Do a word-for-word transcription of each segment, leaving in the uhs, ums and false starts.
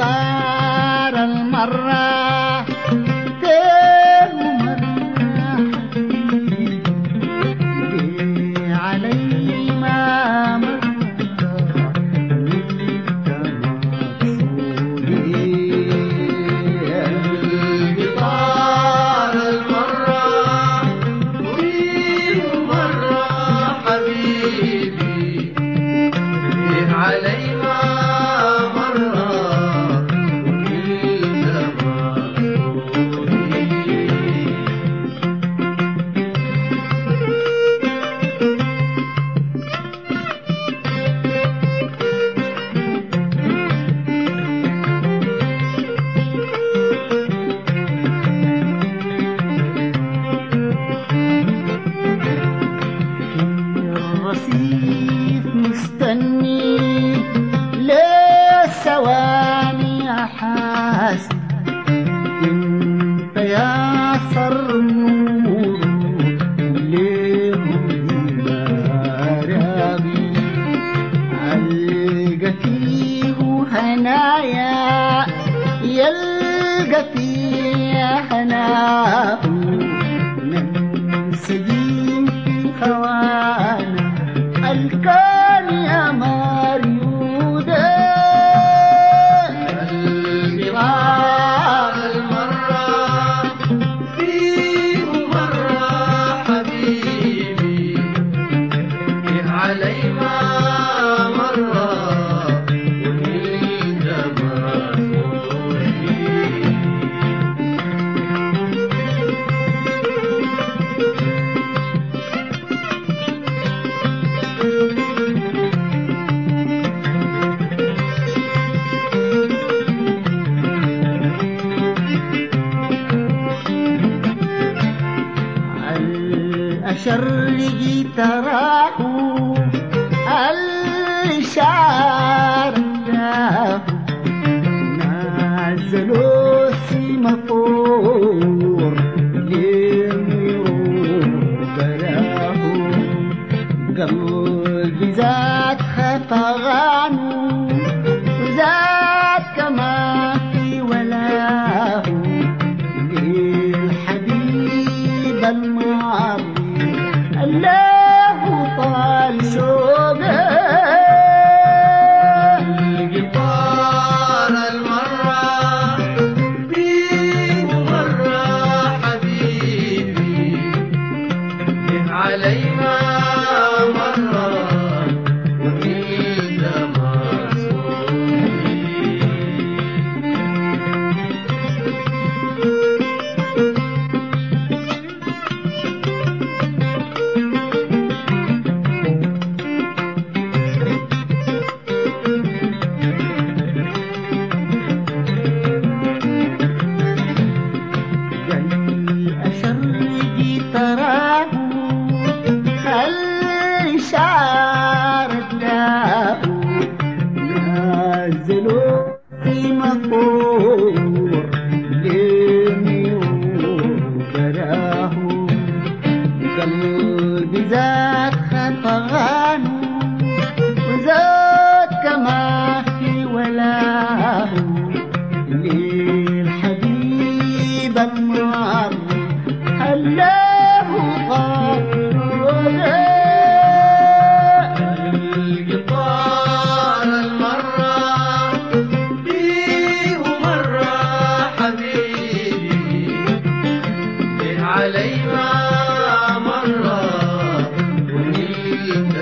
القطار المرة تيه مرة حبيبي علي ما مر مستني لثواني أحاسب انت يا صرنور ليهم بارابي ألقى فيه هنايا يلقى فيه هناه منسجين في خوانا الكون يا مريودة الجبال المرة فيه مرة حبيبي علي ما مرة شرقي تراه الشعر نازلوا سيمافور ليمروا براه قلبي زاد خفغانو وزاد كما في ولاه للحبيب المعرض الله طال شوقه القطار المرة بيه مرة حبيبي علي ما مرة وكيل الشعر الداء نازلوا في مفور ليميور براه قلبي زاد خفغان وزاد كما في ولاه للحبيب المعرض هلاه غافر علي ما مرة ونيل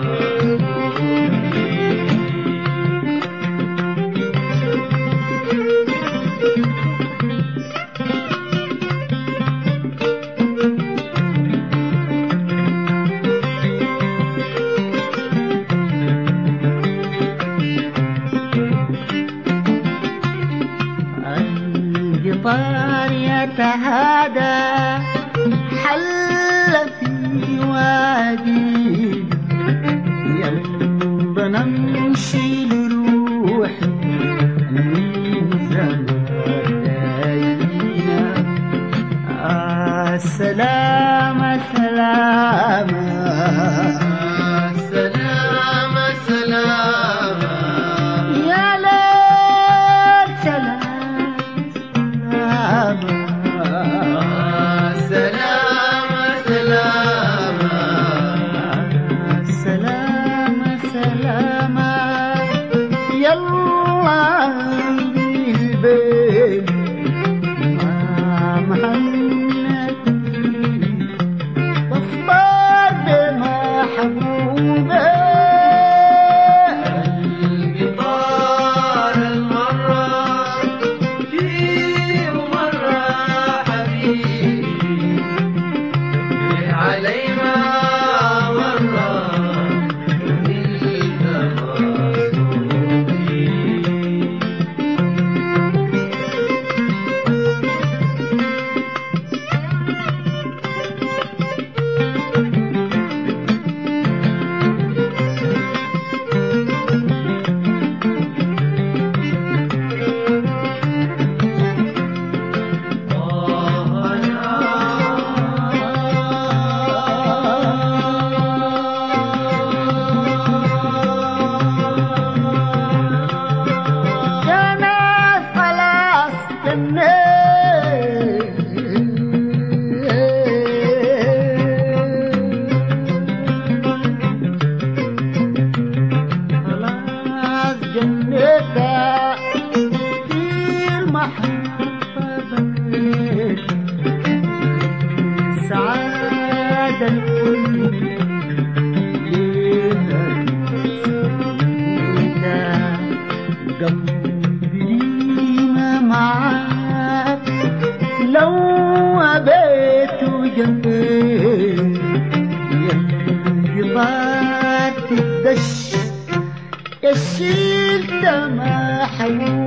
القطار يتهادى حل في وادي يلا نمشي لروحي من زماننا السلامة سلامة سلامة سلامة يا ليل قش قش انت ما حي